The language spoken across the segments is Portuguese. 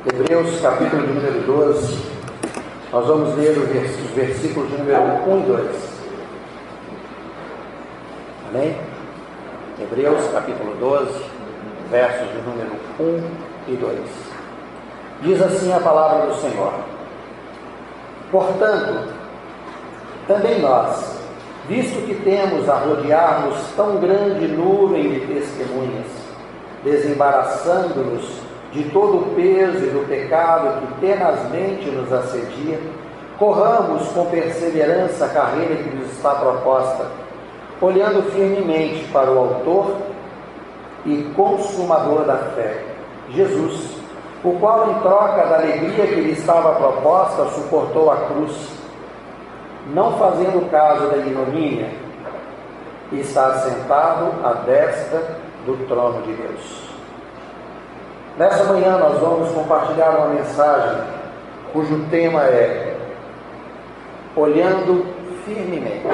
Hebreus, capítulo de número 12, nós vamos ler os versículos de número 1 e 2. Amém? Hebreus, capítulo 12, versos de número 1 e 2. Diz assim a palavra do Senhor: Portanto, também nós, visto que temos a rodear-nos tão grande nuvem de testemunhas, desembaraçando-nos de todo o peso e do pecado que tenazmente nos assedia, corramos com perseverança a carreira que nos está proposta, olhando firmemente para o autor e consumador da fé, Jesus, o qual, em troca da alegria que lhe estava proposta, suportou a cruz, não fazendo caso da ignomínia, e está assentado à destra do trono de Deus. Nessa manhã nós vamos compartilhar uma mensagem cujo tema é Olhando Firmemente.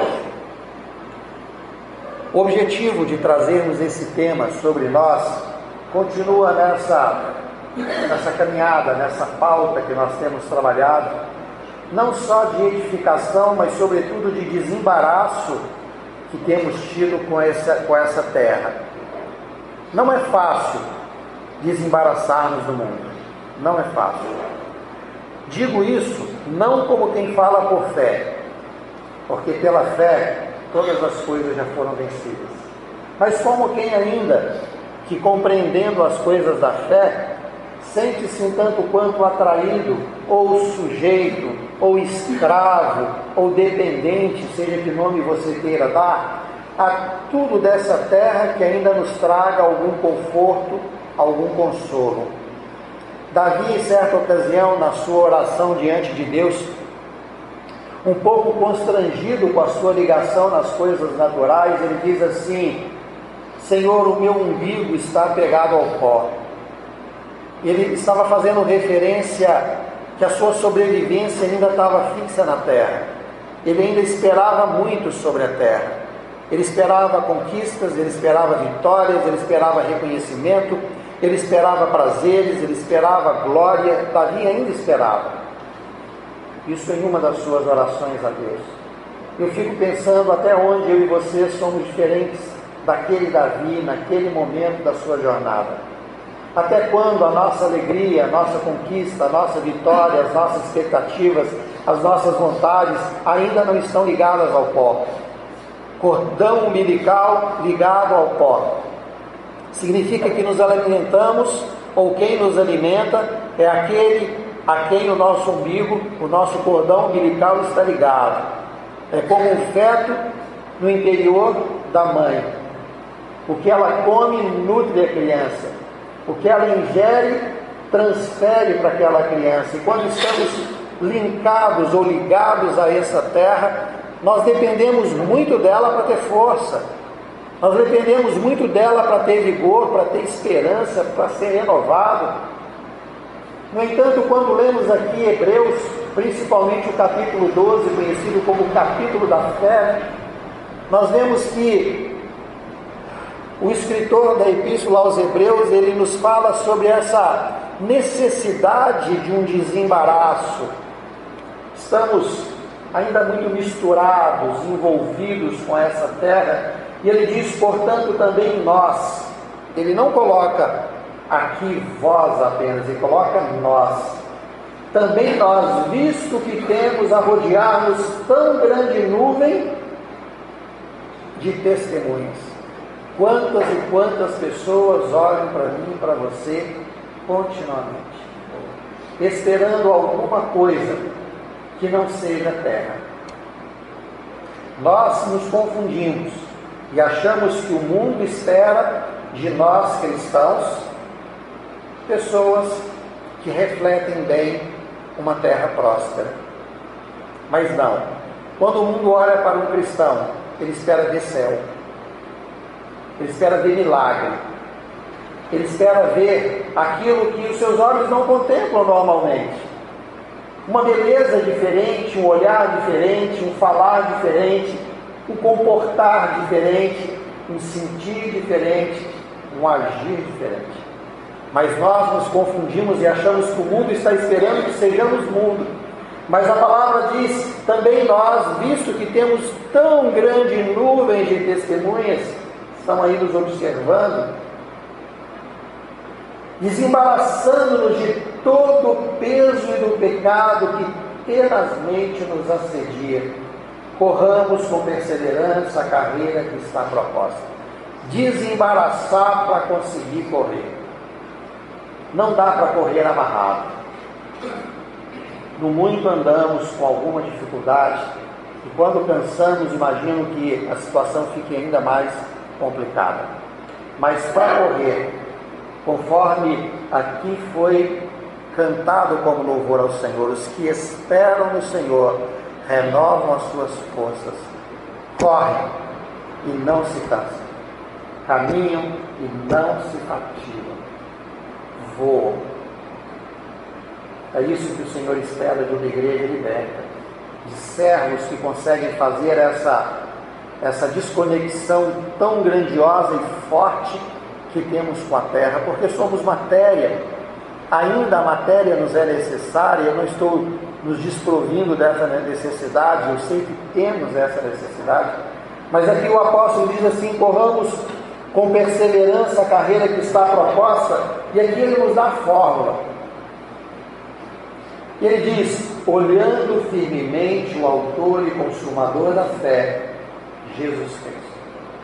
O objetivo de trazermos esse tema sobre nós continua nessa caminhada, nessa pauta que nós temos trabalhado, não só de edificação, mas sobretudo de desembaraço que temos tido com essa terra. Não é fácil desembaraçar-nos do mundo, não é fácil. Digo isso não como quem fala por fé, porque pela fé todas as coisas já foram vencidas, mas como quem ainda que, compreendendo as coisas da fé, sente-se um tanto quanto atraído, ou sujeito, ou escravo, ou dependente, seja que nome você queira dar, a tudo dessa terra que ainda nos traga algum conforto, algum consolo. Davi, em certa ocasião, na sua oração diante de Deus, um pouco constrangido com a sua ligação nas coisas naturais, ele diz assim: Senhor, o meu umbigo está pegado ao pó. Ele estava fazendo referência que a sua sobrevivência ainda estava fixa na terra. Ele ainda esperava muito sobre a terra. Ele esperava conquistas, ele esperava vitórias, ele esperava reconhecimento, ele esperava prazeres, ele esperava glória. Davi ainda esperava. Isso em uma das suas orações a Deus. Eu fico pensando até onde eu e você somos diferentes daquele Davi, naquele momento da sua jornada. Até quando a nossa alegria, a nossa conquista, a nossa vitória, as nossas expectativas, as nossas vontades ainda não estão ligadas ao pó. Cordão umbilical ligado ao pó. Significa que nos alimentamos, ou quem nos alimenta é aquele a quem o nosso umbigo, o nosso cordão umbilical está ligado. É como um feto no interior da mãe. O que ela come nutre a criança. O que ela ingere transfere para aquela criança. E quando estamos linkados ou ligados a essa terra, nós dependemos muito dela para ter força. Nós dependemos muito dela para ter vigor, para ter esperança, para ser renovado. No entanto, quando lemos aqui Hebreus, principalmente o capítulo 12, conhecido como o capítulo da fé, nós vemos que o escritor da Epístola aos Hebreus, ele nos fala sobre essa necessidade de um desembaraço. Estamos ainda muito misturados, envolvidos com essa terra, e ele diz, portanto, também nós. Ele não coloca aqui vós apenas, ele coloca nós. Também nós, visto que temos a rodear-nos tão grande nuvem de testemunhas. Quantas e quantas pessoas olham para mim e para você continuamente, esperando alguma coisa que não seja terra. Nós nos confundimos e achamos que o mundo espera de nós cristãos pessoas que refletem bem uma terra próspera. Mas não. Quando o mundo olha para um cristão, ele espera ver céu. Ele espera ver milagre. Ele espera ver aquilo que os seus olhos não contemplam normalmente. Uma beleza diferente, um olhar diferente, um falar diferente, um comportar diferente, um sentir diferente, um agir diferente. Mas nós nos confundimos e achamos que o mundo está esperando que sejamos mundo. Mas a palavra diz, também nós, visto que temos tão grande nuvem de testemunhas, estão aí nos observando, desembaraçando-nos de todo o peso e do pecado que tenazmente nos assedia, corramos com perseverança a carreira que está proposta. Desembaraçar para conseguir correr. Não dá para correr amarrado. No muito andamos com alguma dificuldade e quando cansamos, imagino que a situação fique ainda mais complicada. Mas para correr, conforme aqui foi cantado como louvor ao Senhor, os que esperam no Senhor renovam as suas forças, correm e não se cansam, caminham e não se fatigam, voam. É isso que o Senhor espera de uma igreja liberta, de servos que conseguem fazer essa desconexão tão grandiosa e forte que temos com a terra, porque somos matéria. Ainda a matéria nos é necessária. Eu não estou nos desprovindo dessa necessidade, eu sei que temos essa necessidade, mas aqui o apóstolo diz assim: corramos com perseverança a carreira que está proposta, e aqui ele nos dá a fórmula. Ele diz: olhando firmemente o autor e consumador da fé, Jesus Cristo.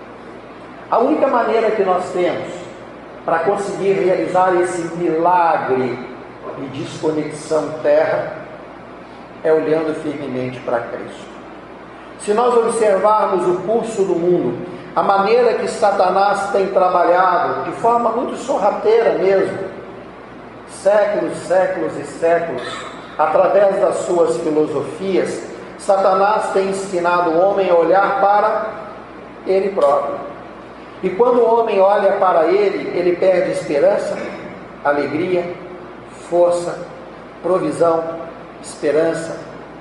A única maneira que nós temos para conseguir realizar esse milagre de desconexão terra é olhando firmemente para Cristo. Se nós observarmos o curso do mundo, a maneira que Satanás tem trabalhado, de forma muito sorrateira mesmo, séculos, séculos e séculos, através das suas filosofias, Satanás tem ensinado o homem a olhar para ele próprio. E quando o homem olha para ele, ele perde esperança, alegria, força, provisão, esperança.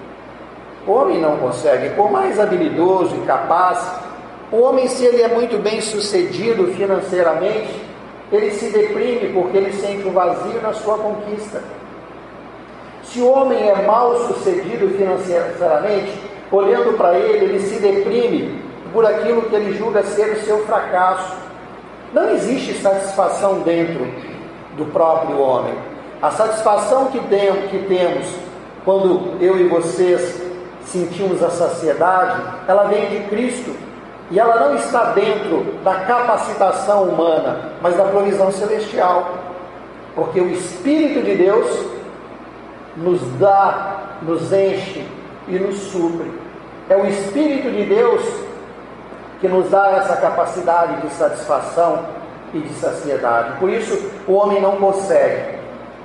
O homem não consegue, por mais habilidoso e capaz, o homem, se ele é muito bem sucedido financeiramente, ele se deprime porque ele sente um vazio na sua conquista. Se o homem é mal sucedido financeiramente, olhando para ele, ele se deprime por aquilo que ele julga ser o seu fracasso. Não existe satisfação dentro do próprio homem. A satisfação que temos quando eu e vocês sentimos a saciedade, ela vem de Cristo, e ela não está dentro da capacitação humana, mas da provisão celestial, porque o Espírito de Deus nos dá, nos enche e nos supre. É o Espírito de Deus que nos dá essa capacidade de satisfação e de saciedade. Por isso o homem não consegue.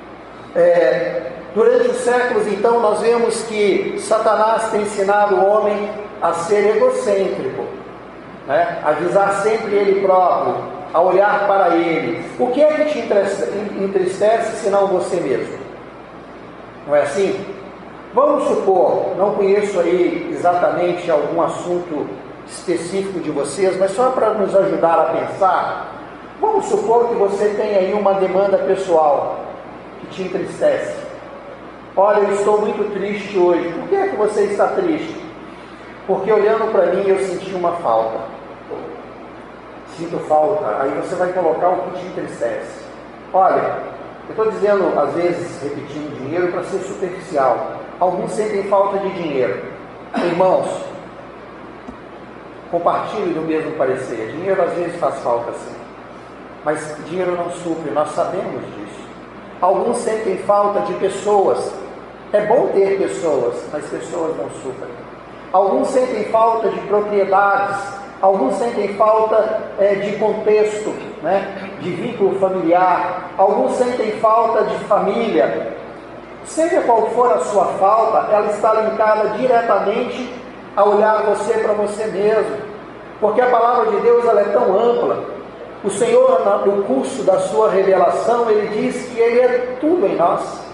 Durante os séculos, então, nós vemos que Satanás tem ensinado o homem a ser egocêntrico, né? A visar sempre ele próprio, a olhar para ele. O que é que te entristece senão você mesmo? Não é assim? Vamos supor, não conheço aí exatamente algum assunto específico de vocês, mas só para nos ajudar a pensar, vamos supor que você tem aí uma demanda pessoal que te entristece. Olha, eu estou muito triste hoje. Por que é que você está triste? Porque olhando para mim eu senti uma falta. Sinto falta. Aí você vai colocar o que te entristece. Olha, eu estou dizendo, às vezes, repetindo dinheiro para ser superficial. Alguns sentem falta de dinheiro. Irmãos, compartilhe do mesmo parecer. Dinheiro às vezes faz falta sim, mas dinheiro não supre, nós sabemos disso. Alguns sentem falta de pessoas. É bom ter pessoas, mas pessoas não suprem. Alguns sentem falta de propriedades. Alguns sentem falta de contexto, né? De vínculo familiar. Alguns sentem falta de família. Seja qual for a sua falta, ela está linkada diretamente a olhar você para você mesmo, porque a palavra de Deus ela é tão ampla. O Senhor, no curso da sua revelação, ele diz que ele é tudo em nós,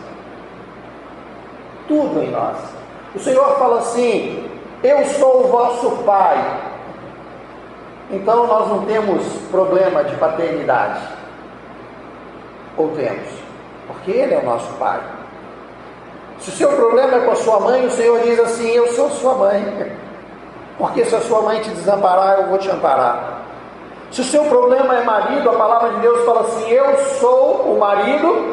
tudo em nós. O Senhor fala assim: eu sou o vosso Pai. Então nós não temos problema de paternidade. Ou temos? Porque Ele é o nosso Pai. Se o seu problema é com a sua mãe, o Senhor diz assim: eu sou sua mãe. Porque se a sua mãe te desamparar, eu vou te amparar. Se o seu problema é marido, a palavra de Deus fala assim: eu sou o marido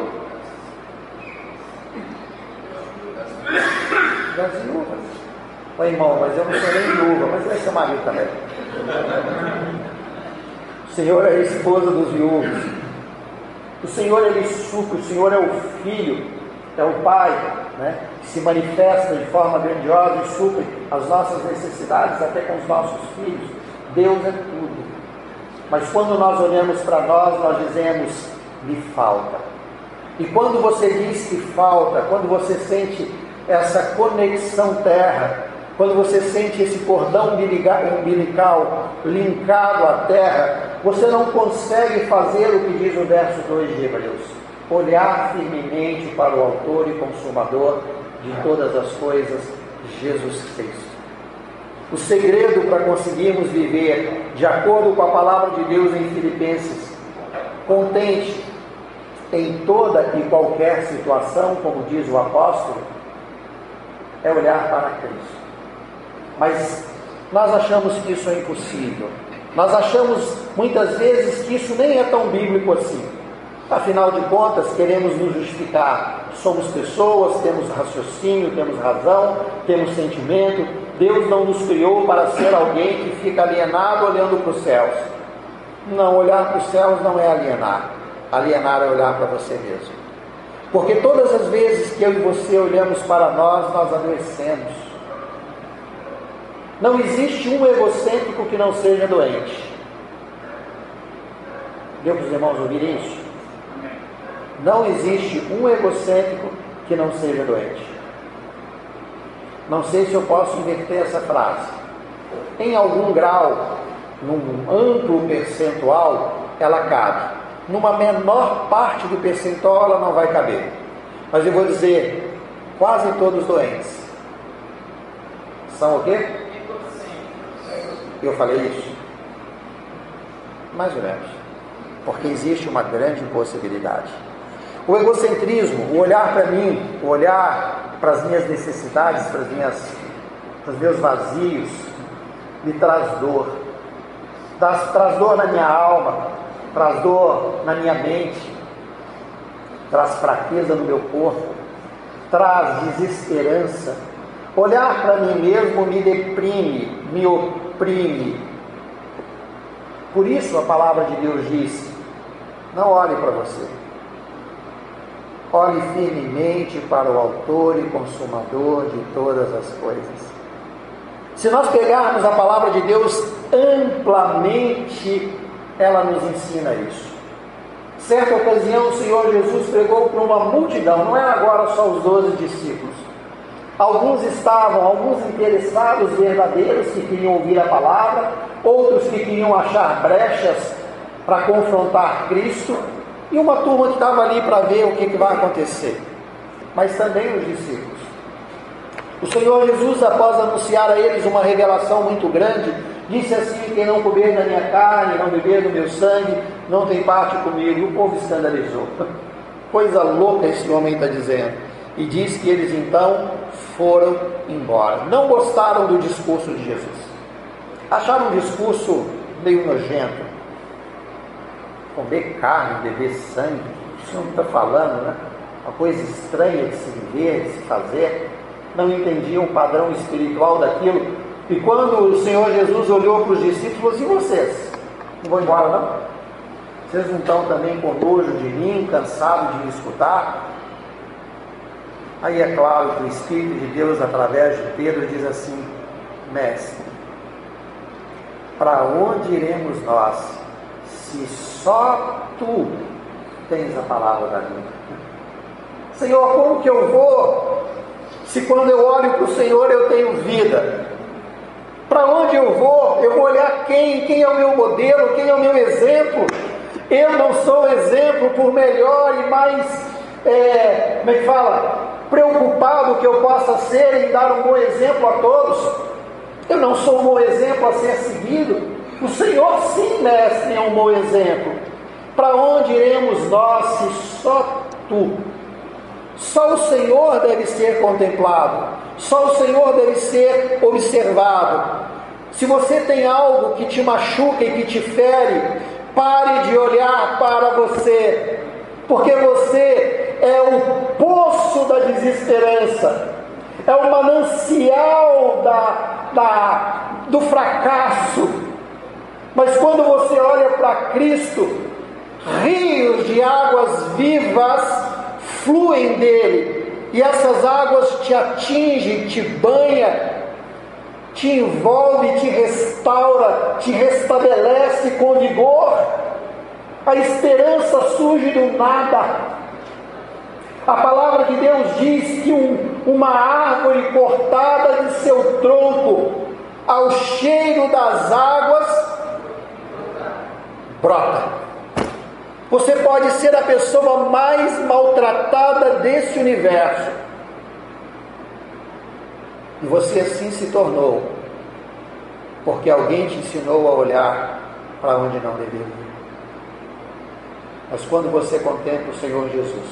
das viúvas. Oi, irmão, mas eu não sou nem viúva, mas vai ser marido também. O Senhor é a esposa dos viúvos. O Senhor, Ele supre. O Senhor é o Filho, é o Pai, né? Que se manifesta de forma grandiosa e supre as nossas necessidades, até com os nossos filhos. Deus é tudo. Mas quando nós olhamos para nós dizemos: me falta. E quando você diz que falta, quando você sente essa conexão terra, quando você sente esse cordão umbilical linkado à terra, você não consegue fazer o que diz o verso 2 de Hebreus: olhar firmemente para o autor e consumador de todas as coisas, Jesus Cristo. O segredo para conseguirmos viver de acordo com a palavra de Deus em Filipenses, contente em toda e qualquer situação, como diz o apóstolo, é olhar para Cristo. Mas nós achamos que isso é impossível. Nós achamos muitas vezes que isso nem é tão bíblico assim. Afinal de contas, queremos nos justificar. Somos pessoas, temos raciocínio, temos razão, temos sentimento. Deus não nos criou para ser alguém que fica alienado olhando para os céus. Não, olhar para os céus não é alienar. Alienar é olhar para você mesmo. Porque todas as vezes que eu e você olhamos para nós adoecemos. Não existe um egocêntrico que não seja doente. Deu para os irmãos ouvirem isso? Não existe um egocêntrico que não seja doente. Não sei se eu posso inverter essa frase. Em algum grau, num amplo percentual, ela cabe. Numa menor parte do percentual, ela não vai caber. Mas eu vou dizer, quase todos doentes. São o quê? Eu falei isso? Mais ou menos. Porque existe uma grande possibilidade. O egocentrismo, o olhar para mim, o olhar para as minhas necessidades, para os meus vazios, me traz dor. Traz dor na minha alma, traz dor na minha mente, traz fraqueza no meu corpo, traz desesperança. Olhar para mim mesmo me deprime, me oprime. Por isso a palavra de Deus diz: não olhe para você. Olhe firmemente para o autor e consumador de todas as coisas. Se nós pegarmos a palavra de Deus amplamente, ela nos ensina isso. Certa ocasião o Senhor Jesus pregou para uma multidão, não era agora só os 12 discípulos. Alguns interessados verdadeiros que queriam ouvir a palavra, outros que queriam achar brechas para confrontar Cristo, e uma turma que estava ali para ver o que vai acontecer. Mas também os discípulos. O Senhor Jesus, após anunciar a eles uma revelação muito grande, disse assim: quem não comer da minha carne, não beber do meu sangue, não tem parte comigo. E o povo escandalizou. Coisa louca esse homem está dizendo. E diz que eles então foram embora. Não gostaram do discurso de Jesus. Acharam um discurso meio nojento. Comer carne, beber sangue, isso não está falando, né? Uma coisa estranha de se viver, de se fazer. Não entendiam o padrão espiritual daquilo. E quando o Senhor Jesus olhou para os discípulos: e vocês? Não vão embora não? Vocês não estão também com nojo de mim, cansados de me escutar? Aí é claro que o Espírito de Deus, através de Pedro, diz assim: mestre, para onde iremos nós, se só tu tens a palavra da vida? Senhor, como que eu vou, se quando eu olho para o Senhor eu tenho vida? Para onde eu vou olhar quem é o meu modelo, quem é o meu exemplo? Eu não sou exemplo, por melhor e mais, preocupado que eu possa ser em dar um bom exemplo a todos. Eu não sou um bom exemplo a ser seguido. O Senhor, sim, mestre, é um bom exemplo. Para onde iremos nós se só tu? Só o Senhor deve ser contemplado, só o Senhor deve ser observado. Se você tem algo que te machuca e que te fere, pare de olhar para você, porque você é o poço da desesperança, é o manancial do fracasso. Mas quando você olha para Cristo, rios de águas vivas fluem dele, e essas águas te atingem, te banha, te envolve, te restaura, te restabelece com vigor. A esperança surge do nada. A palavra de Deus diz que uma árvore cortada de seu tronco, ao cheiro das águas, brota. Você pode ser a pessoa mais maltratada desse universo, e você assim se tornou, porque alguém te ensinou a olhar para onde não deveria. Mas quando você contempla o Senhor Jesus,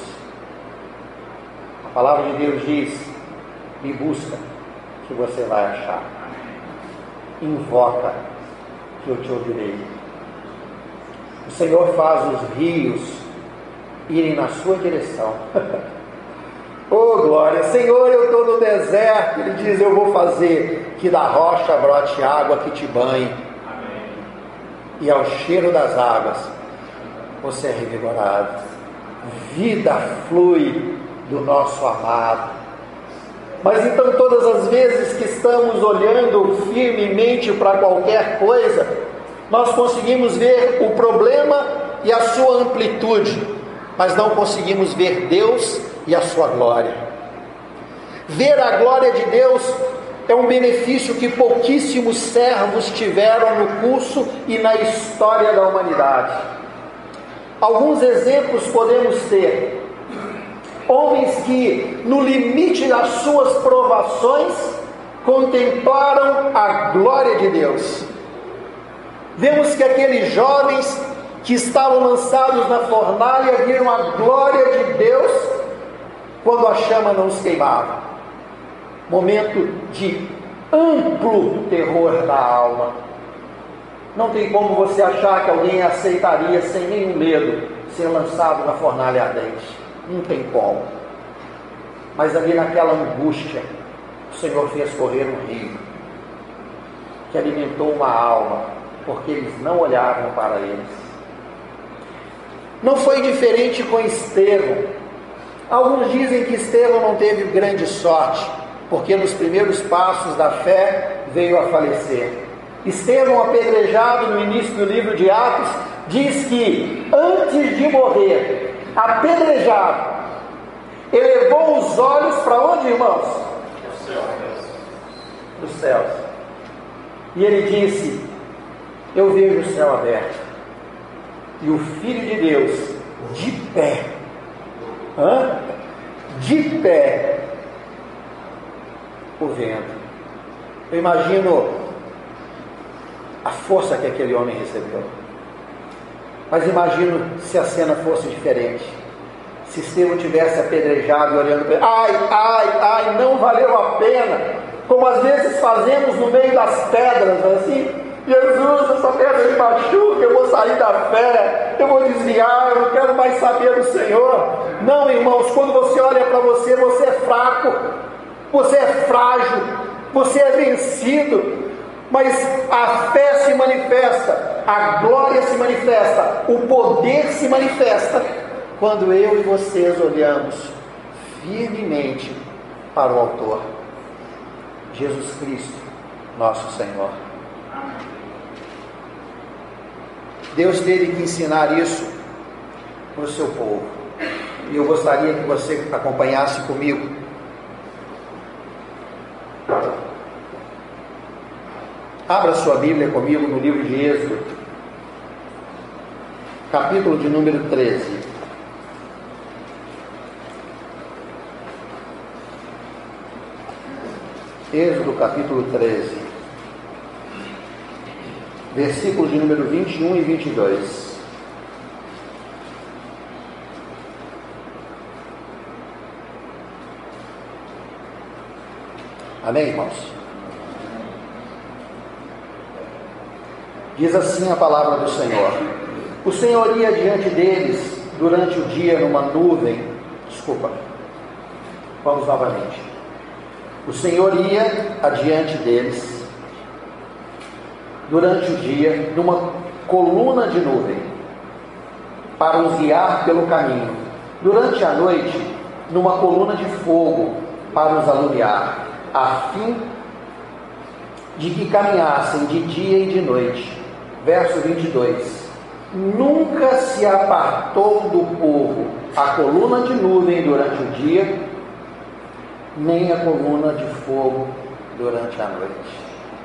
a palavra de Deus diz: me busca, que você vai achar. Invoca, que eu te ouvirei. O Senhor faz os rios irem na sua direção. Oh glória! Senhor, eu estou no deserto. Ele diz: eu vou fazer que da rocha brote água que te banhe. Amém. E ao cheiro das águas você é revigorado. Vida flui do nosso amado. Mas então, todas as vezes que estamos olhando firmemente para qualquer coisa, nós conseguimos ver o problema e a sua amplitude, mas não conseguimos ver Deus e a sua glória. Ver a glória de Deus é um benefício que pouquíssimos servos tiveram no curso e na história da humanidade. Alguns exemplos podemos ter: homens que, no limite das suas provações, contemplaram a glória de Deus. Vemos que aqueles jovens que estavam lançados na fornalha viram a glória de Deus quando a chama não os queimava. Momento de amplo terror da alma. Não tem como você achar que alguém aceitaria sem nenhum medo ser lançado na fornalha ardente. Não tem como. Mas ali naquela angústia, o Senhor fez correr um rio que alimentou uma alma, porque eles não olhavam para eles. Não foi diferente com Estevão. Alguns dizem que Estevão não teve grande sorte, porque nos primeiros passos da fé veio a falecer. Estevão, apedrejado no início do livro de Atos, diz que antes de morrer, apedrejado, elevou os olhos para onde, irmãos? Para os céus. E ele disse: eu vejo o céu aberto e o Filho de Deus de pé, de pé, o vento. Eu imagino a força que aquele homem recebeu. Mas imagino se a cena fosse diferente. Se Estevão tivesse apedrejado e olhando para ele: ai, não valeu a pena. Como às vezes fazemos no meio das pedras, assim: Jesus, essa pedra me machuca, eu vou sair da fé, eu vou desviar, eu não quero mais saber do Senhor. Não, irmãos, quando você olha para você, você é fraco, você é frágil, você é vencido. Mas a fé se manifesta, a glória se manifesta, o poder se manifesta quando eu e vocês olhamos firmemente para o Autor, Jesus Cristo, nosso Senhor. Deus teve que ensinar isso para o seu povo, e eu gostaria que você acompanhasse comigo. Abra sua Bíblia comigo no livro de Êxodo, capítulo de número 13. Êxodo capítulo 13, versículos de número 21 e 22. Amém, irmãos? Diz assim a palavra do Senhor: o Senhor ia diante deles durante o dia numa nuvem. Vamos novamente. O Senhor ia adiante deles durante o dia numa coluna de nuvem para os guiar pelo caminho. Durante a noite, numa coluna de fogo para os alumiar, a fim de que caminhassem de dia e de noite. Verso 22. Nunca se apartou do povo a coluna de nuvem durante o dia, nem a coluna de fogo durante a noite.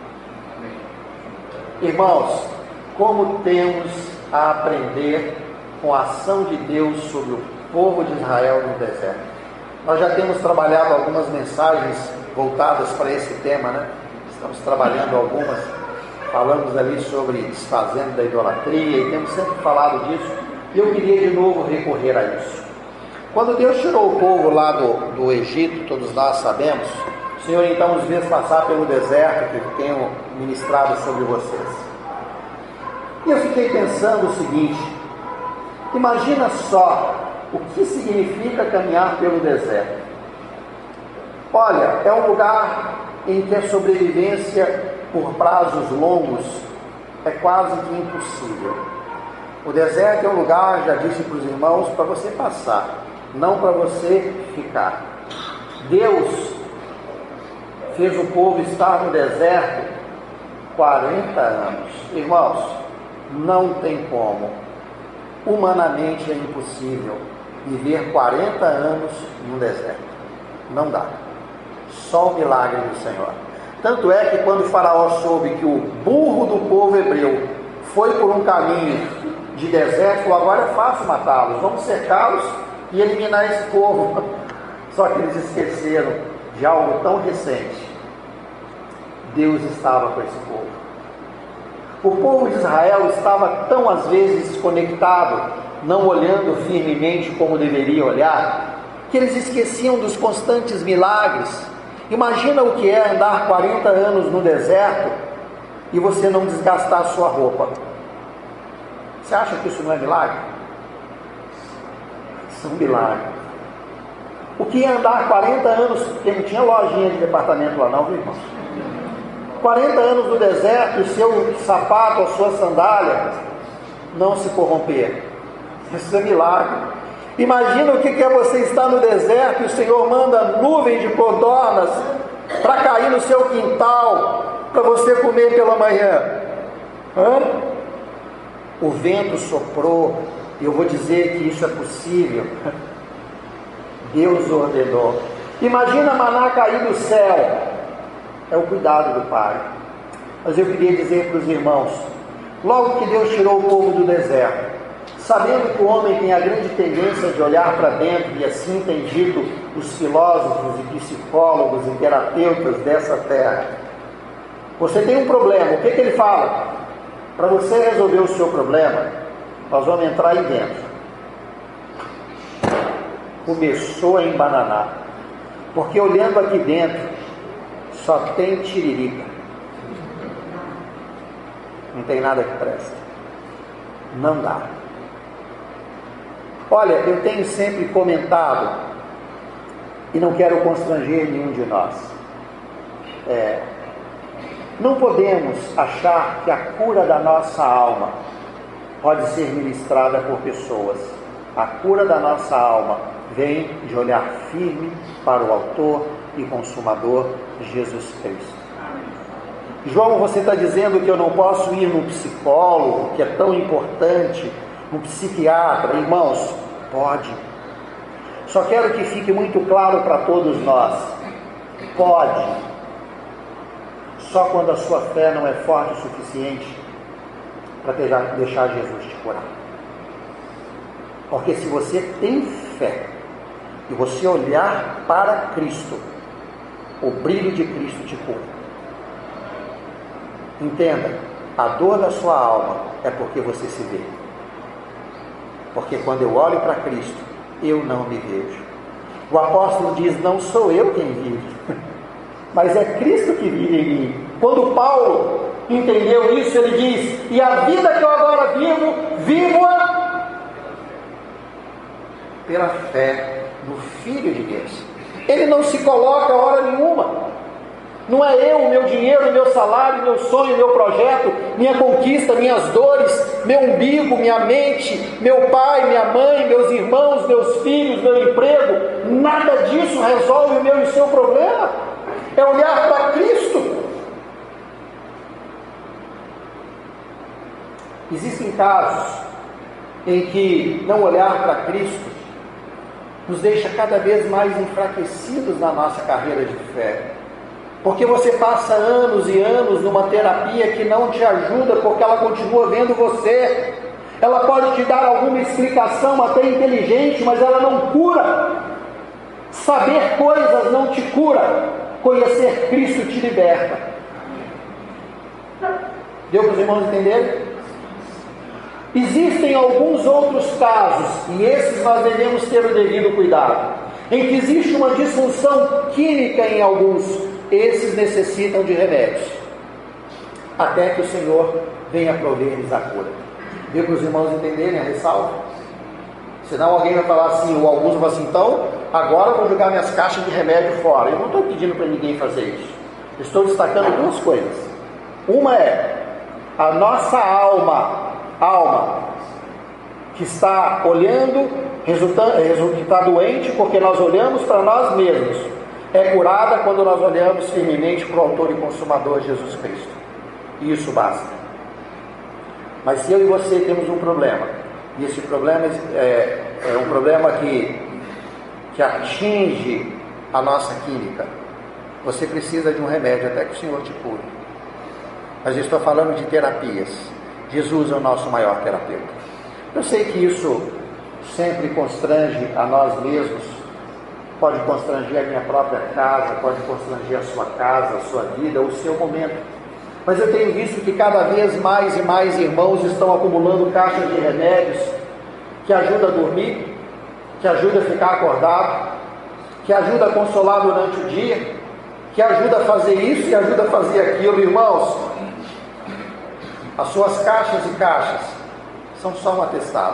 Irmãos, como temos a aprender com a ação de Deus sobre o povo de Israel no deserto? Nós já temos trabalhado algumas mensagens voltadas para esse tema, né? Estamos trabalhando algumas, falamos ali sobre desfazendo da idolatria, e temos sempre falado disso, e eu queria de novo recorrer a isso. Quando Deus tirou o povo lá do Egito, todos nós sabemos, o Senhor então os fez passar pelo deserto, que tenho ministrado sobre vocês. E eu fiquei pensando o seguinte: imagina só o que significa caminhar pelo deserto. Olha, é um lugar em que a sobrevivência por prazos longos é quase que impossível. O deserto é um lugar, já disse para os irmãos, para você passar, não para você ficar. Deus fez o povo estar no deserto 40 anos. Irmãos, não tem como. Humanamente é impossível viver 40 anos no deserto. Não dá. Só o milagre do Senhor. Tanto é que quando o faraó soube que o burro do povo hebreu foi por um caminho de deserto, falou: agora é fácil matá-los, vamos cercá-los e eliminar esse povo. Só que eles esqueceram de algo tão recente. Deus estava com esse povo. O povo de Israel estava tão às vezes desconectado, não olhando firmemente como deveria olhar, que eles esqueciam dos constantes milagres. Imagina o que é andar 40 anos no deserto e você não desgastar a sua roupa. Você acha que isso não é milagre? Isso é um milagre. O que é andar 40 anos, porque não tinha lojinha de departamento lá não, viu, irmão? 40 anos no deserto, o seu sapato, a sua sandália não se corromper. Isso é milagre. Imagina o que é você estar no deserto e o Senhor manda nuvem de codornas para cair no seu quintal, para você comer pela manhã. O vento soprou, e eu vou dizer que isso é possível. Deus ordenou. Imagina maná cair do céu. É o cuidado do Pai. Mas eu queria dizer para os irmãos, logo que Deus tirou o povo do deserto, sabendo que o homem tem a grande tendência de olhar para dentro, e assim tem dito os filósofos e psicólogos e terapeutas dessa terra, você tem um problema, o que ele fala? Para você resolver o seu problema, nós vamos entrar aí dentro. Começou a embananar, porque olhando aqui dentro só tem tiririca, não tem nada que presta, não dá. Olha, eu tenho sempre comentado, e não quero constranger nenhum de nós, não podemos achar que a cura da nossa alma pode ser ministrada por pessoas. A cura da nossa alma vem de olhar firme para o autor e consumador Jesus Cristo. João, você está dizendo que eu não posso ir no psicólogo, que é tão importante, no psiquiatra? Irmãos, pode. Só quero que fique muito claro para todos nós: pode. Só quando a sua fé não é forte o suficiente para deixar Jesus te curar. Porque se você tem fé e você olhar para Cristo, o brilho de Cristo te cura. Entenda, a dor da sua alma é porque você se vê. Porque quando eu olho para Cristo, eu não me vejo. O apóstolo diz: não sou eu quem vive, mas é Cristo que vive em mim. Quando Paulo entendeu isso, ele diz: e a vida que eu agora vivo, vivo-a pela fé no Filho de Deus. Ele não se coloca a hora nenhuma. Não é eu, meu dinheiro, meu salário, meu sonho, meu projeto, minha conquista, minhas dores, meu umbigo, minha mente, meu pai, minha mãe, meus irmãos, meus filhos, meu emprego. Nada disso resolve o meu e o seu problema. É olhar para Cristo. Existem casos em que não olhar para Cristo nos deixa cada vez mais enfraquecidos na nossa carreira de fé. Porque você passa anos e anos numa terapia que não te ajuda, porque ela continua vendo você. Ela pode te dar alguma explicação até inteligente, mas ela não cura. Saber coisas não te cura. Conhecer Cristo te liberta. Deu para os irmãos entenderem? Existem alguns outros casos, e esses nós devemos ter o devido cuidado, em que existe uma disfunção química em alguns. Esses necessitam de remédios, até que o Senhor venha prover-lhes a cura. Deu para os irmãos entenderem a ressalva? Senão alguém vai falar assim, ou alguns vão assim, então, agora eu vou jogar minhas caixas de remédio fora. Eu não estou pedindo para ninguém fazer isso. Eu estou destacando duas coisas. Uma é a nossa alma que está olhando, que está doente porque nós olhamos para nós mesmos. É curada quando nós olhamos firmemente para o autor e consumador Jesus Cristo. E isso basta. Mas se eu e você temos um problema, e esse problema é um problema que atinge a nossa química, você precisa de um remédio até que o Senhor te cure. Mas eu estou falando de terapias. Jesus é o nosso maior terapeuta. Eu sei que isso sempre constrange a nós mesmos, pode constranger a minha própria casa, pode constranger a sua casa, a sua vida, o seu momento. Mas eu tenho visto que cada vez mais e mais irmãos estão acumulando caixas de remédios que ajudam a dormir, que ajudam a ficar acordado, que ajudam a consolar durante o dia, que ajudam a fazer isso e ajudam a fazer aquilo. Irmãos, as suas caixas e caixas são só um atestado,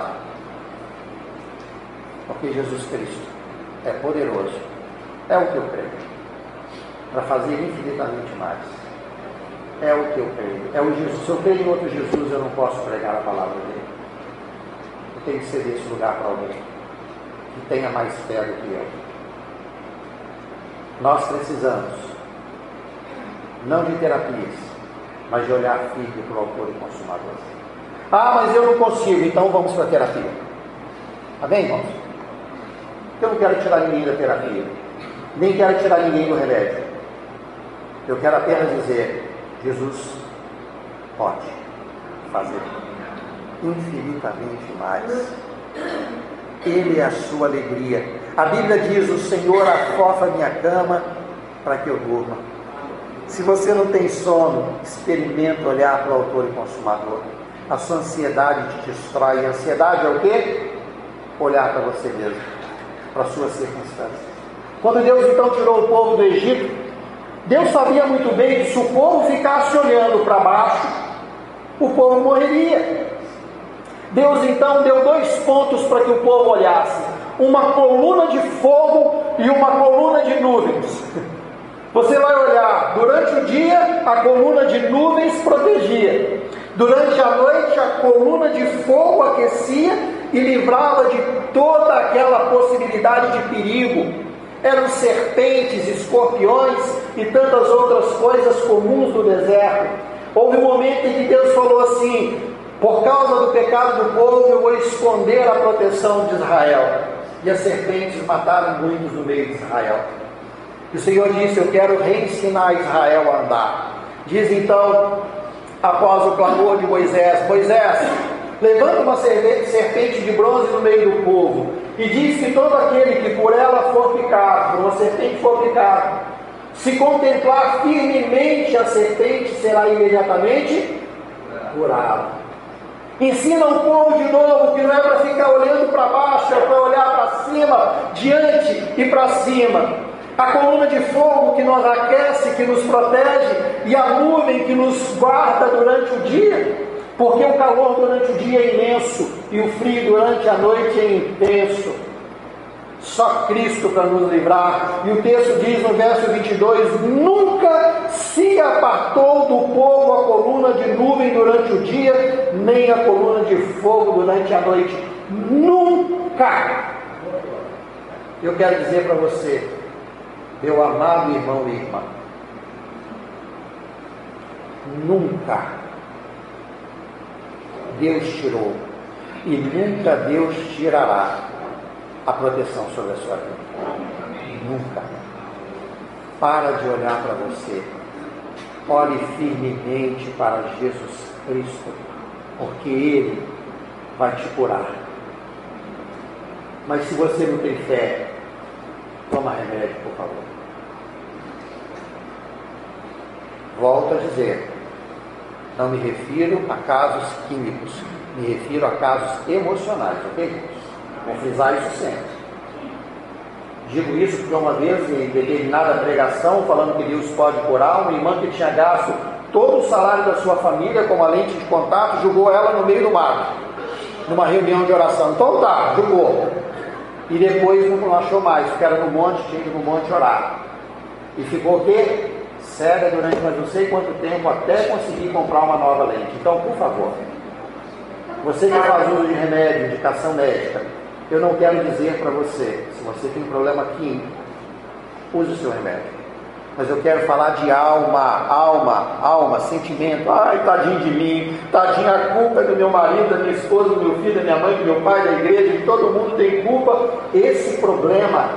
porque Jesus Cristo é poderoso, é o que eu creio, para fazer infinitamente mais. É o que eu creio, é o Jesus. Se eu creio em outro Jesus, eu não posso pregar a palavra dele. Eu tenho que ceder esse lugar para alguém que tenha mais fé do que eu. Nós precisamos não de terapias, mas de olhar firme para o autor e consumador. Ah, mas eu não consigo, então vamos para a terapia. Amém, irmãos? Eu não quero tirar ninguém da terapia, nem quero tirar ninguém do remédio. Eu quero apenas dizer: Jesus pode fazer infinitamente mais. Ele é a sua alegria. A Bíblia diz: o Senhor afofa a minha cama para que eu durma. Se você não tem sono, experimenta olhar para o autor e consumador. A sua ansiedade te destrói. A ansiedade é o quê? Olhar para você mesmo, para as suas circunstâncias. Quando Deus então tirou o povo do Egito, Deus sabia muito bem que se o povo ficasse olhando para baixo, o povo morreria. Deus então deu 2 pontos para que o povo olhasse: uma coluna de fogo e uma coluna de nuvens. Você vai olhar, durante o dia a coluna de nuvens protegia, durante a noite a coluna de fogo aquecia e livrava de toda aquela possibilidade de perigo. Eram serpentes, escorpiões e tantas outras coisas comuns do deserto. Houve um momento em que Deus falou assim: por causa do pecado do povo eu vou esconder a proteção de Israel. E as serpentes mataram muitos no meio de Israel. E o Senhor disse: eu quero reensinar Israel a andar. Diz então, após o clamor de Moisés: Moisés, levanta uma serpente de bronze no meio do povo, e diz que todo aquele que por ela for picado, por uma serpente for picado, se contemplar firmemente a serpente, será imediatamente curado. Ensina o povo de novo que não é para ficar olhando para baixo, é para olhar para cima, diante e para cima. A coluna de fogo que nos aquece, que nos protege, e a nuvem que nos guarda durante o dia, porque o calor durante o dia é imenso e o frio durante a noite é intenso. Só Cristo para nos livrar. E o texto diz no verso 22: nunca se apartou do povo a coluna de nuvem durante o dia, nem a coluna de fogo durante a noite. Nunca! Eu quero dizer para você, meu amado irmão e irmã, nunca Deus tirou e nunca Deus tirará a proteção sobre a sua vida. Nunca. Para de olhar para você. Olhe firmemente para Jesus Cristo, porque Ele vai te curar. Mas se você não tem fé, toma remédio, por favor. Volto a dizer, não me refiro a casos químicos, me refiro a casos emocionais, ok? Vou frisar isso sempre. Digo isso porque uma vez, em determinada pregação, falando que Deus pode curar, uma irmã que tinha gasto todo o salário da sua família com uma lente de contato, jogou ela no meio do mato, numa reunião de oração. Então tá, jogou. E depois não achou mais, porque era no monte, tinha que ir no monte orar. E ficou o quê? Cega durante mais não sei quanto tempo, até conseguir comprar uma nova lente. Então, por favor, você que faz uso de remédio, indicação médica, eu não quero dizer para você, se você tem um problema químico, use o seu remédio. Mas eu quero falar de alma, sentimento. Ai, tadinho de mim, tadinho, a culpa é do meu marido, da minha esposa, do meu filho, da minha mãe, do meu pai, da igreja, de todo mundo tem culpa. Esse problema,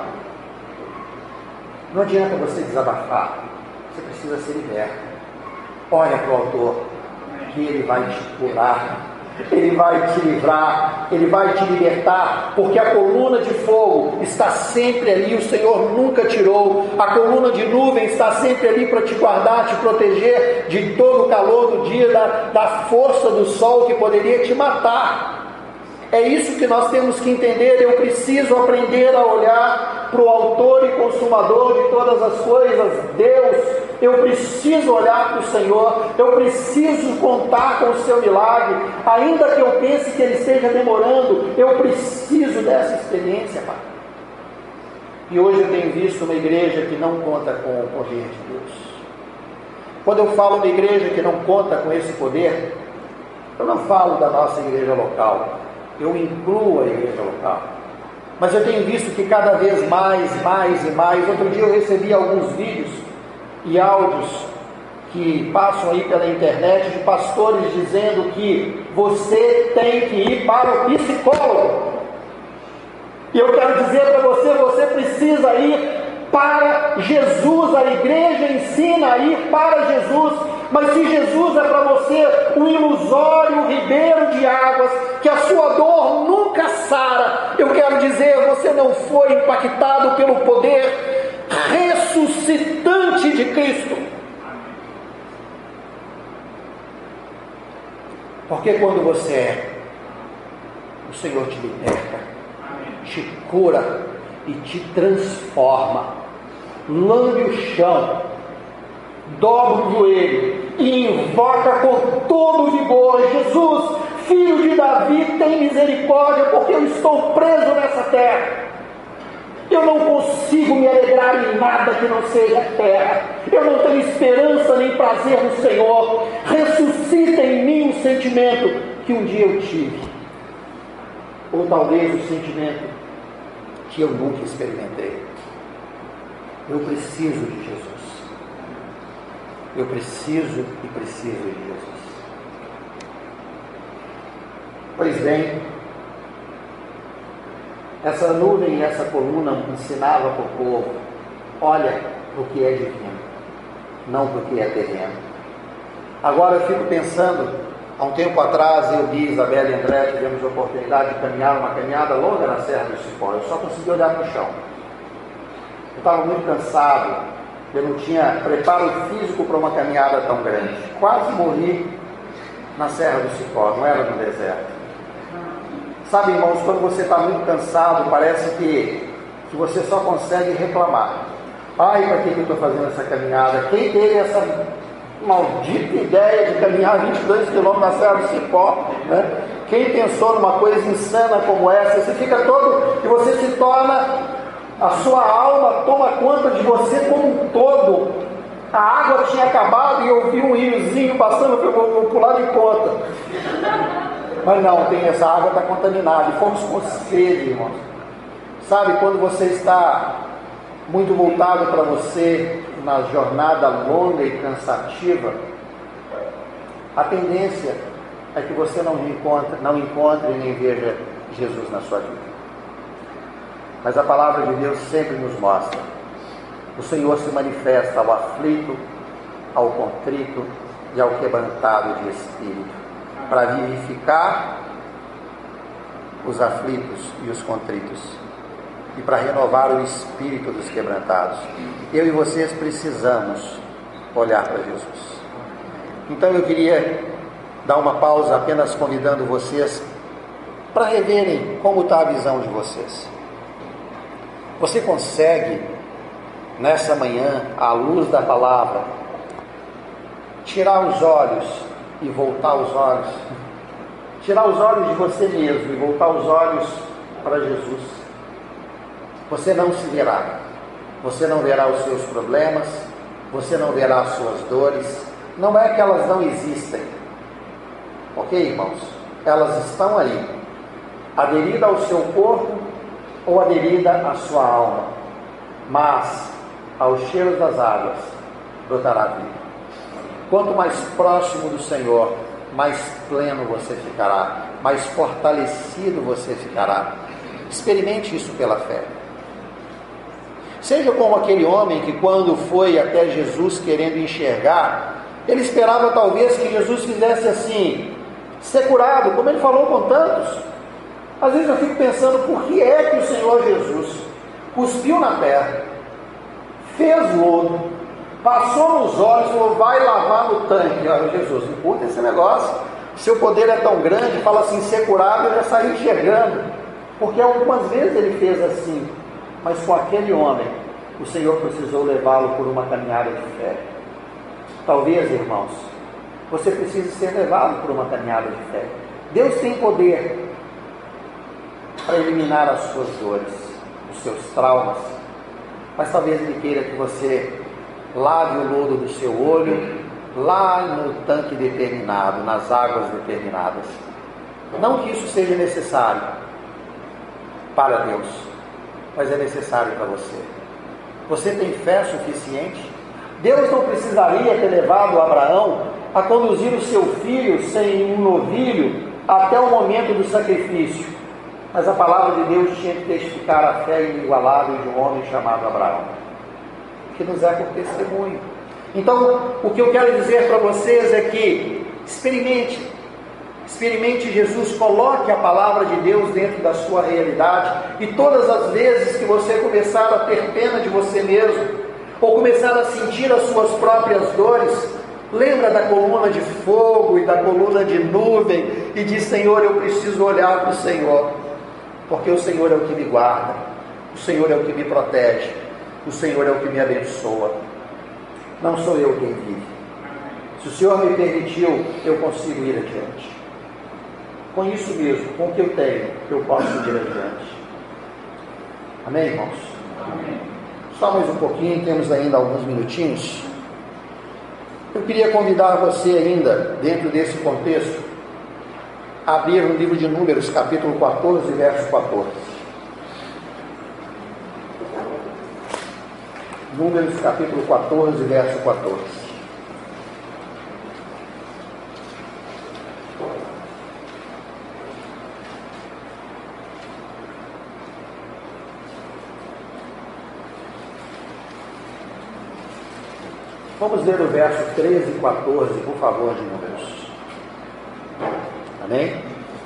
não adianta você desabafar, você precisa ser liberto. Olha para o autor, que ele vai te curar. Ele vai te livrar, Ele vai te libertar, porque a coluna de fogo está sempre ali, o Senhor nunca tirou. A coluna de nuvem está sempre ali para te guardar, te proteger de todo o calor do dia, da força do sol que poderia te matar. É isso que nós temos que entender. Eu preciso aprender a olhar para o autor e consumador de todas as coisas, Deus. Eu preciso olhar para o Senhor, eu preciso contar com o seu milagre, ainda que eu pense que ele esteja demorando, eu preciso dessa experiência, Pai. E hoje eu tenho visto uma igreja que não conta com o poder de Deus. Quando eu falo uma igreja que não conta com esse poder, eu não falo da nossa igreja local, eu incluo a igreja local. Mas eu tenho visto que cada vez mais e mais, outro dia eu recebi alguns vídeos e áudios que passam aí pela internet de pastores dizendo que você tem que ir para o psicólogo. E eu quero dizer para você, você precisa ir para Jesus. A igreja ensina a ir para Jesus. Mas se Jesus é para você um ilusório ribeiro de águas, que a sua dor nunca sara, eu quero dizer, você não foi impactado pelo poder ressuscitante de Cristo. Porque quando você é, o Senhor te liberta, te cura e te transforma. Lambe o chão, dobra o joelho e invoca com todo o vigor: Jesus, filho de Davi, tem misericórdia, porque eu estou preso nessa terra. Eu não consigo me alegrar em nada que não seja terra. Eu não tenho esperança nem prazer no Senhor. Ressuscita em mim um sentimento que um dia eu tive, ou talvez o sentimento que eu nunca experimentei. Eu preciso de Jesus. Eu preciso de Jesus. Pois bem, essa nuvem e essa coluna ensinava para o povo: olha para o que é divino, não para o que é terreno. Agora eu fico pensando, há um tempo atrás eu e Isabela e André tivemos a oportunidade de caminhar uma caminhada longa na Serra do Cipó. Eu só consegui olhar para o chão. Eu estava muito cansado, eu não tinha preparo físico para uma caminhada tão grande. Quase morri na Serra do Cipó, não era no deserto. Sabe, irmãos, quando você está muito cansado, parece que você só consegue reclamar. Ai, para que eu estou fazendo essa caminhada? Quem teve essa maldita ideia de caminhar 22 quilômetros na Serra do Cipó, né? Quem pensou numa coisa insana como essa? Você fica todo, e você se torna, a sua alma toma conta de você como um todo. A água tinha acabado e eu vi um riozinho passando, eu vou pular de ponta. Mas não, essa água está contaminada, e fomos com sede, irmãos. Sabe, quando você está muito voltado para você, na jornada longa e cansativa, a tendência é que você não encontre nem veja Jesus na sua vida. Mas a palavra de Deus sempre nos mostra: o Senhor se manifesta ao aflito, ao contrito e ao quebrantado de espírito, para vivificar os aflitos e os contritos, e para renovar o espírito dos quebrantados. Eu e vocês precisamos olhar para Jesus. Então eu queria dar uma pausa, apenas convidando vocês para reverem como está a visão de vocês. Você consegue, nessa manhã, à luz da palavra, tirar os olhos e voltar os olhos, tirar os olhos de você mesmo e voltar os olhos para Jesus? Você não se verá, você não verá os seus problemas, você não verá as suas dores. Não é que elas não existem, ok, irmãos? Elas estão aí, aderida ao seu corpo ou aderida à sua alma, mas ao cheiro das águas brotará vida. Quanto mais próximo do Senhor, mais pleno você ficará, mais fortalecido você ficará. Experimente isso pela fé. Seja como aquele homem que, quando foi até Jesus querendo enxergar, ele esperava talvez que Jesus fizesse assim, ser curado, como ele falou com tantos. Às vezes eu fico pensando, por que é que o Senhor Jesus cuspiu na terra, fez lodo, passou nos olhos e falou: vai lavar no tanque? Olha, Jesus, não curta esse negócio, seu poder é tão grande, fala assim, ser curado, eu já saí enxergando, porque algumas vezes ele fez assim, mas com aquele homem, o Senhor precisou levá-lo por uma caminhada de fé. Talvez, irmãos, você precise ser levado por uma caminhada de fé. Deus tem poder para eliminar as suas dores, os seus traumas, mas talvez Ele queira que você lave o lodo do seu olho lá no tanque determinado, nas águas determinadas. Não que isso seja necessário para Deus, mas é necessário para você. Você tem fé suficiente? Deus não precisaria ter levado Abraão a conduzir o seu filho sem um novilho até o momento do sacrifício, mas a palavra de Deus tinha que testificar a fé inigualável de um homem chamado Abraão, que nos é por testemunho. Então, o que eu quero dizer para vocês é que experimente Jesus, coloque a palavra de Deus dentro da sua realidade, e todas as vezes que você começar a ter pena de você mesmo, ou começar a sentir as suas próprias dores, lembra da coluna de fogo e da coluna de nuvem, e diz: Senhor, eu preciso olhar para o Senhor, porque o Senhor é o que me guarda, o Senhor é o que me protege, o Senhor é o que me abençoa. Não sou eu quem vive. Se o Senhor me permitiu, eu consigo ir adiante. Com isso mesmo, com o que eu tenho, eu posso ir adiante. Amém, irmãos? Amém. Só mais um pouquinho, temos ainda alguns minutinhos. Eu queria convidar você ainda, dentro desse contexto, a abrir no livro de Números, capítulo 14, verso 14. Números, capítulo 14, verso 14. Vamos ler o verso 13 e 14, por favor, de Números. Amém?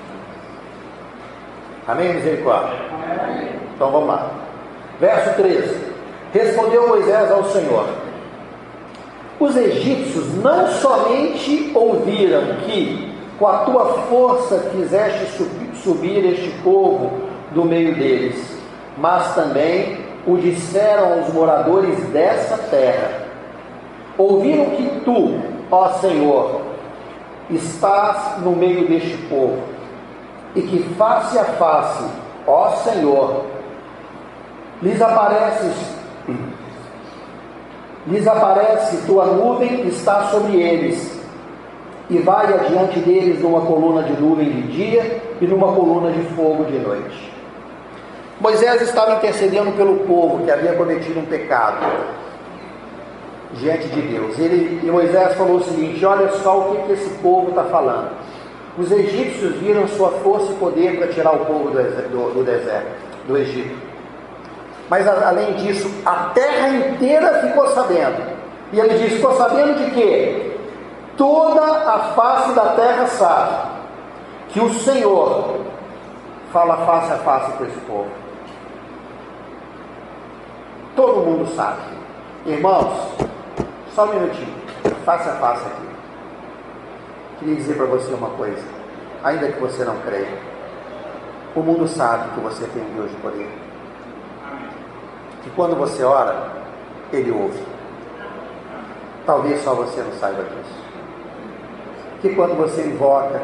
Amém, misericórdia? Amém. Então vamos lá. Verso 13. Respondeu Moisés ao Senhor: os egípcios não somente ouviram que com a tua força fizeste subir este povo do meio deles, mas também o disseram aos moradores dessa terra: ouviram que tu, ó Senhor, estás no meio deste povo, e que face a face, ó Senhor, lhes aparece tua nuvem, está sobre eles, e vai adiante deles numa coluna de nuvem de dia e numa coluna de fogo de noite. Moisés estava intercedendo pelo povo que havia cometido um pecado diante de Deus. E Moisés falou o seguinte: olha só o que esse povo está falando. Os egípcios viram sua força e poder para tirar o povo do deserto, do Egito. Mas além disso, a terra inteira ficou sabendo. E ele diz: ficou sabendo de quê? Toda a face da terra sabe que o Senhor fala face a face com esse povo. Todo mundo sabe. Irmãos, só um minutinho, face a face aqui. Queria dizer para você uma coisa, ainda que você não creia, o mundo sabe que você tem um Deus de poder. Que quando você ora, Ele ouve. Talvez só você não saiba disso. Que quando você invoca,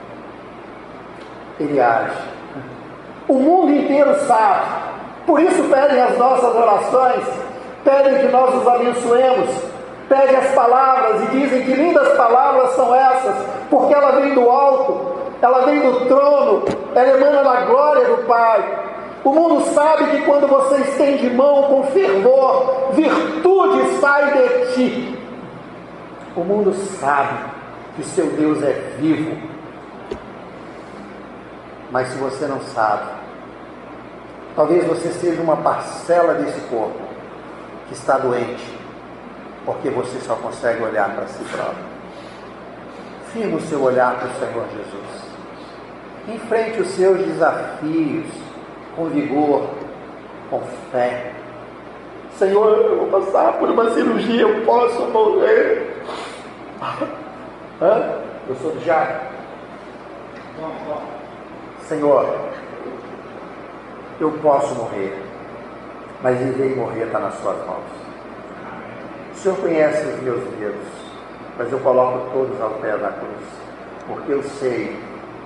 Ele age. O mundo inteiro sabe. Por isso pedem as nossas orações, pedem que nós os abençoemos, pedem as palavras e dizem que lindas palavras são essas, porque ela vem do alto, ela vem do trono, ela emana da glória do Pai. O mundo sabe que quando você estende mão com fervor, virtude sai de ti. O mundo sabe que seu Deus é vivo. Mas se você não sabe, talvez você seja uma parcela desse corpo que está doente, porque você só consegue olhar para si próprio. Firma o seu olhar para o Senhor Jesus. Enfrente os seus desafios com vigor, com fé. Senhor, eu vou passar por uma cirurgia, eu posso morrer. Eu sou do Jaco. Senhor, eu posso morrer, mas viver e morrer está nas suas mãos. O Senhor conhece os meus dedos, mas eu coloco todos ao pé da cruz, porque eu sei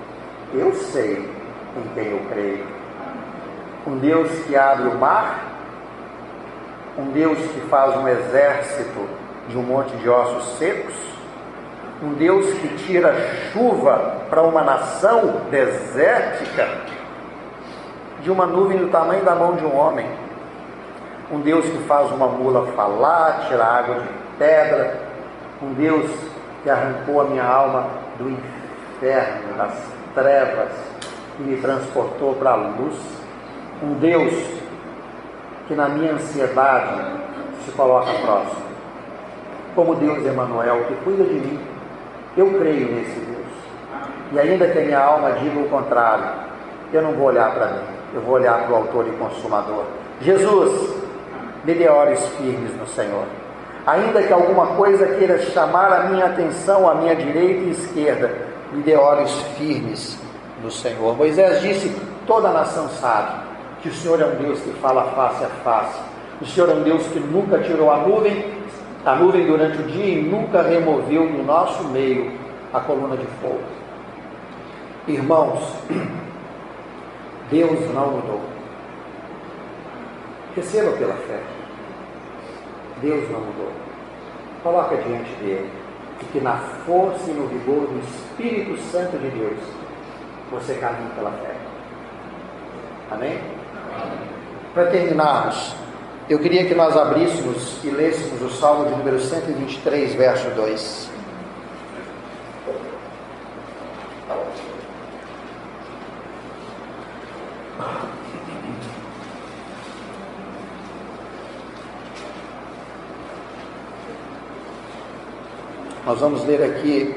em quem eu creio. Um Deus que abre o mar, um Deus que faz um exército de um monte de ossos secos, um Deus que tira chuva para uma nação desértica de uma nuvem do tamanho da mão de um homem, um Deus que faz uma mula falar, tira água de pedra, um Deus que arrancou a minha alma do inferno, das trevas, e me transportou para a luz, um Deus que na minha ansiedade se coloca próximo, como Deus Emanuel, que cuida de mim. Eu creio nesse Deus, e ainda que a minha alma diga o contrário, eu não vou olhar para mim, eu vou olhar para o autor e consumador. Jesus, me dê olhos firmes no Senhor, ainda que alguma coisa queira chamar a minha atenção, à minha direita e esquerda, me dê olhos firmes no Senhor. Moisés disse: toda a nação sabe que o Senhor é um Deus que fala face a face, o Senhor é um Deus que nunca tirou a nuvem durante o dia e nunca removeu do nosso meio a coluna de fogo. Irmãos, Deus não mudou. Receba pela fé. Deus não mudou. Coloca diante dele, e que na força e no vigor do Espírito Santo de Deus você caminhe pela fé. Amém? Para terminarmos, eu queria que nós abríssemos e lêssemos o Salmo de número 123, verso 2. Nós vamos ler aqui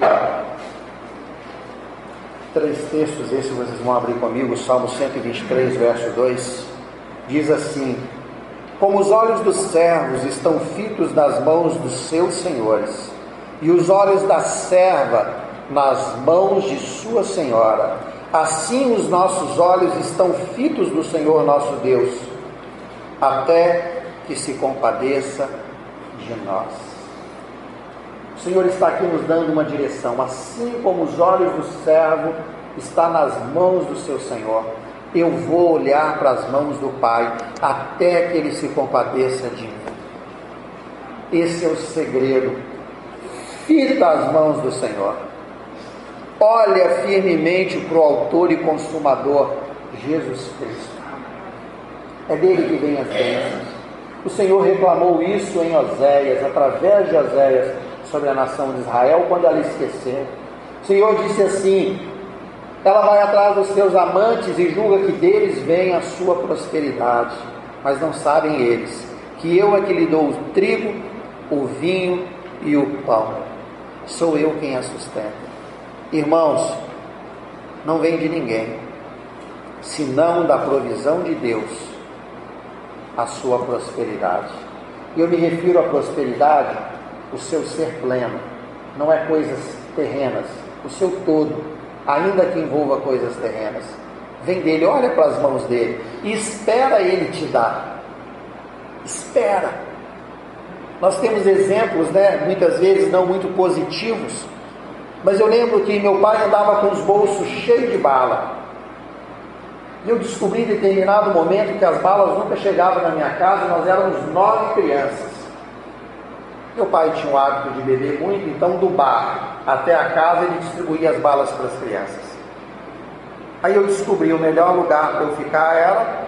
3 textos, esse vocês vão abrir comigo. Salmo 123, verso 2, diz assim: como os olhos dos servos estão fitos nas mãos dos seus senhores, e os olhos da serva nas mãos de sua senhora, assim os nossos olhos estão fitos no Senhor nosso Deus, até que se compadeça de nós. O Senhor está aqui nos dando uma direção. Assim como os olhos do servo estão nas mãos do seu Senhor, eu vou olhar para as mãos do Pai até que Ele se compadeça de mim. Esse é o segredo. Fita as mãos do Senhor. Olha firmemente para o autor e consumador, Jesus Cristo. É dele que vem as bênçãos. O Senhor reclamou isso em Oséias, através de Oséias, sobre a nação de Israel, quando ela esqueceu. O Senhor disse assim: ela vai atrás dos seus amantes e julga que deles vem a sua prosperidade, mas não sabem eles que eu é que lhe dou o trigo, o vinho e o pão. Sou eu quem a sustenta. Irmãos, não vem de ninguém, senão da provisão de Deus, a sua prosperidade. E eu me refiro à prosperidade, o seu ser pleno, não é coisas terrenas, o seu todo, ainda que envolva coisas terrenas. Vem dele, olha para as mãos dele e espera ele te dar. Espera. Nós temos exemplos, muitas vezes não muito positivos, mas eu lembro que meu pai andava com os bolsos cheios de bala. E eu descobri em determinado momento que as balas nunca chegavam na minha casa. Nós éramos 9 crianças. Meu pai tinha o hábito de beber muito, então do bar até a casa ele distribuía as balas para as crianças. Aí eu descobri o melhor lugar para eu ficar era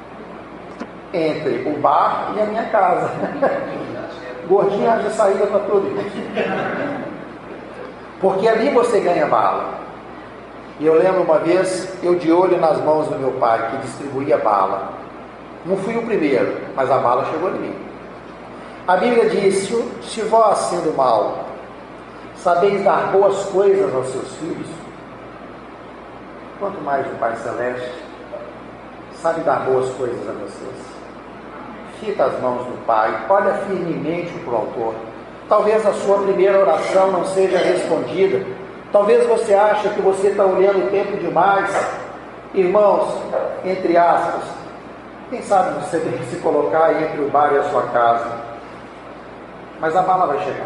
entre o bar e a minha casa. Gordinho haja saída para tudo isso. Porque ali você ganha bala. E eu lembro uma vez, eu de olho nas mãos do meu pai, que distribuía bala. Não fui o primeiro, mas a bala chegou em mim. A Bíblia diz: se vós, sendo mal, sabeis dar boas coisas aos seus filhos, quanto mais o Pai Celeste sabe dar boas coisas a vocês. Fita as mãos do Pai, olha firmemente para o autor. Talvez a sua primeira oração não seja respondida. Talvez você ache que você está olhando o tempo demais. Irmãos, entre aspas, quem sabe você tem que se colocar entre o bar e a sua casa. Mas a bala vai chegar.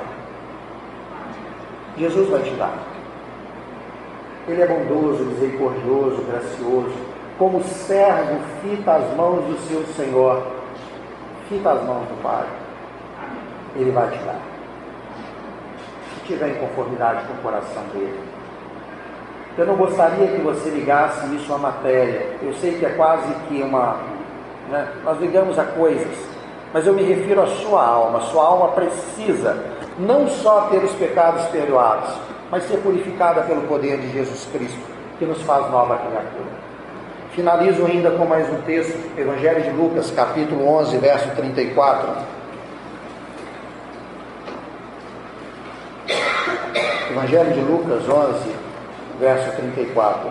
Jesus vai te dar. Ele é bondoso, misericordioso, gracioso. Como servo, fita as mãos do seu Senhor. Fita as mãos do Pai. Ele vai te dar. Se estiver em conformidade com o coração dele. Eu não gostaria que você ligasse isso à matéria. Eu sei que é quase que nós ligamos a coisas, mas eu me refiro à sua alma. Sua alma precisa não só ter os pecados perdoados, mas ser purificada pelo poder de Jesus Cristo, que nos faz nova criatura. Finalizo ainda com mais um texto, Evangelho de Lucas, capítulo 11, verso 34. Evangelho de Lucas 11, verso 34.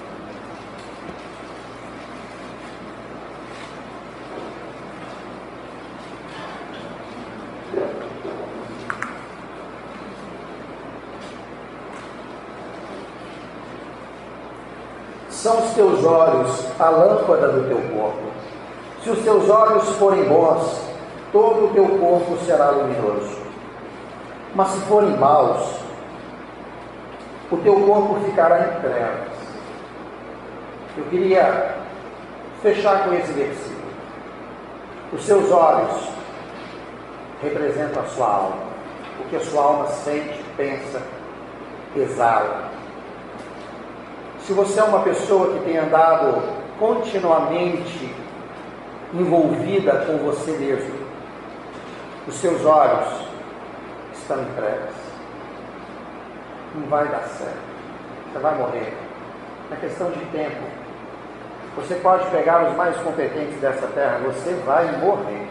São os teus olhos a lâmpada do teu corpo. Se os teus olhos forem bons, todo o teu corpo será luminoso. Mas se forem maus, o teu corpo ficará em trevas. Eu queria fechar com esse versículo. Os seus olhos representam a sua alma, o que a sua alma sente, pensa, exala. Se você é uma pessoa que tem andado continuamente envolvida com você mesmo, os seus olhos estão em trevas. Não vai dar certo. Você vai morrer. É questão de tempo. Você pode pegar os mais competentes dessa terra, você vai morrer.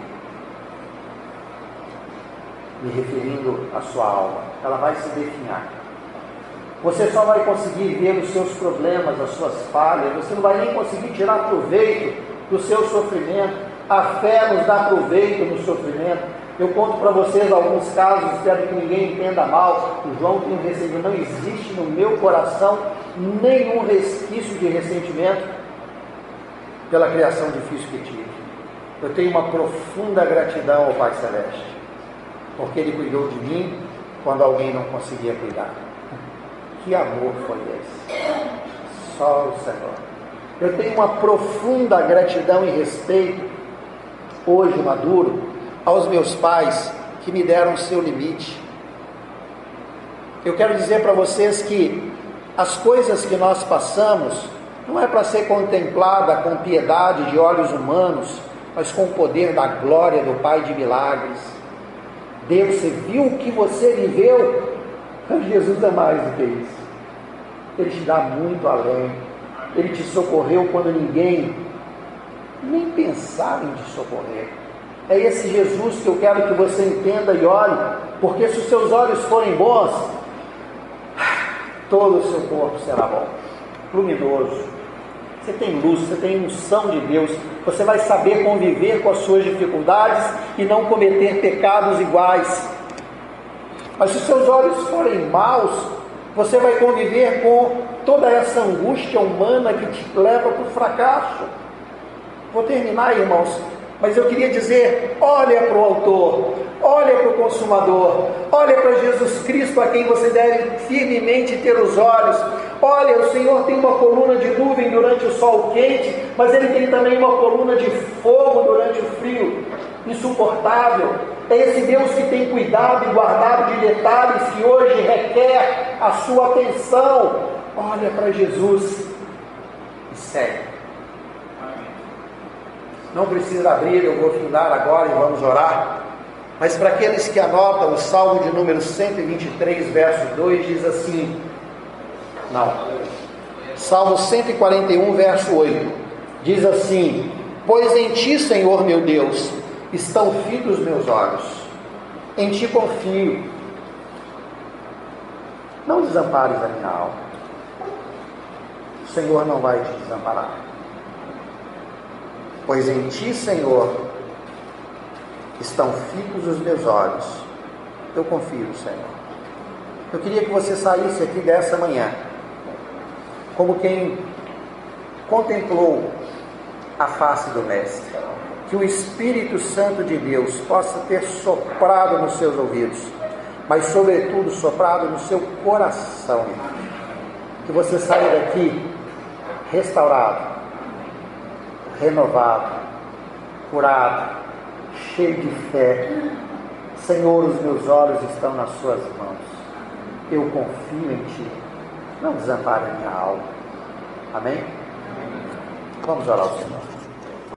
Me referindo à sua alma. Ela vai se definhar. Você só vai conseguir ver os seus problemas, as suas falhas. Você não vai nem conseguir tirar proveito do seu sofrimento. A fé nos dá proveito no sofrimento. Eu conto para vocês alguns casos, espero que ninguém entenda mal. O João tem recebido, não existe no meu coração nenhum resquício de ressentimento pela criação difícil que tive. Eu tenho uma profunda gratidão ao Pai Celeste, porque Ele cuidou de mim quando alguém não conseguia cuidar. Que amor foi esse? Só o Senhor. Eu tenho uma profunda gratidão e respeito, hoje maduro, aos meus pais que me deram o seu limite. Eu quero dizer para vocês que as coisas que nós passamos não é para ser contemplada com piedade de olhos humanos, mas com o poder da glória do Pai de milagres. Deus, você viu o que você viveu? Jesus é mais do que isso. Ele te dá muito além. Ele te socorreu quando ninguém nem pensava em te socorrer. É esse Jesus que eu quero que você entenda e olhe, porque se os seus olhos forem bons, todo o seu corpo será bom, luminoso. Você tem luz, você tem unção de Deus, você vai saber conviver com as suas dificuldades e não cometer pecados iguais. Mas se os seus olhos forem maus, você vai conviver com toda essa angústia humana que te leva para o fracasso. Vou terminar, irmãos, mas eu queria dizer, olha para o autor, olha para o consumador, olha para Jesus Cristo, a quem você deve firmemente ter os olhos. Olha, o Senhor tem uma coluna de nuvem durante o sol quente, mas Ele tem também uma coluna de fogo durante o frio insuportável. É esse Deus que tem cuidado e guardado de detalhes que hoje requer a sua atenção. Olha para Jesus e segue. Não precisa abrir, eu vou findar agora e vamos orar. Mas para aqueles que anotam, o Salmo de número 123, verso 2, diz assim... Não. Salmo 141, verso 8. Diz assim: pois em Ti, Senhor meu Deus, estão fitos meus olhos. Em Ti confio. Não desampares a minha alma. O Senhor não vai te desamparar. Pois em Ti, Senhor, estão fitos os meus olhos. Eu confio, Senhor. Eu queria que você saísse aqui dessa manhã como quem contemplou a face do Mestre. Que o Espírito Santo de Deus possa ter soprado nos seus ouvidos, mas sobretudo soprado no seu coração. Que você saia daqui restaurado, renovado, curado, cheio de fé. Senhor, os meus olhos estão nas suas mãos. Eu confio em Ti. Não desampare a minha alma. Amém? Vamos orar ao Senhor.